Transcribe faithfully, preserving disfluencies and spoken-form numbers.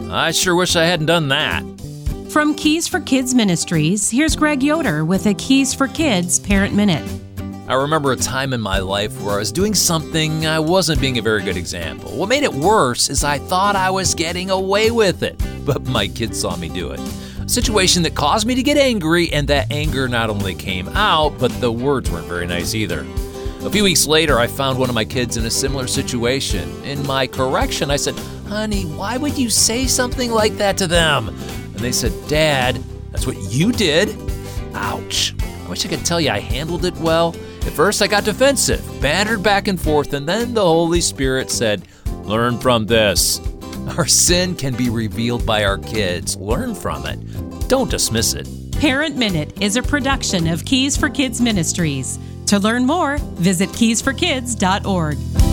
I sure wish I hadn't done that. From Keys for Kids Ministries, here's Greg Yoder with a Keys for Kids Parent Minute. I remember a time in my life where I was doing something I wasn't being a very good example. What made it worse is I thought I was getting away with it, but my kids saw me do it. A situation that caused me to get angry, and that anger not only came out, but the words weren't very nice either. A few weeks later, I found one of my kids in a similar situation. In my correction, I said, "Honey, why would you say something like that to them?" And they said, "Dad, that's what you did." Ouch. I wish I could tell you I handled it well. At first, I got defensive, bantered back and forth, and then the Holy Spirit said, "Learn from this." Our sin can be revealed by our kids. Learn from it. Don't dismiss it. Parent Minute is a production of Keys for Kids Ministries. To learn more, visit keys for kids dot org.